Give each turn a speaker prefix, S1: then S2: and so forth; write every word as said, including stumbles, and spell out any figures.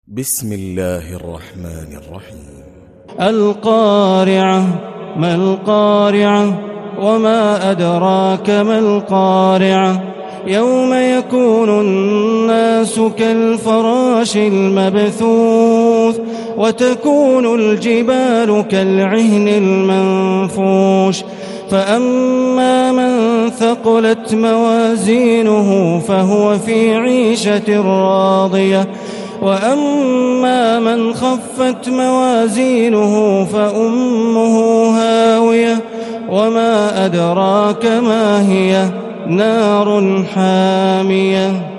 S1: بسم الله الرحمن الرحيم.
S2: القارعة. ما القارعة؟ وما أدراك ما القارعة؟ يوم يكون الناس كالفراش المبثوث وتكون الجبال كالعهن المنفوش فأما من ثقلت موازينه فهو في عيشة راضية وأما من خفت موازينه فأمه هاوية وما أدراك ما هي نار حامية.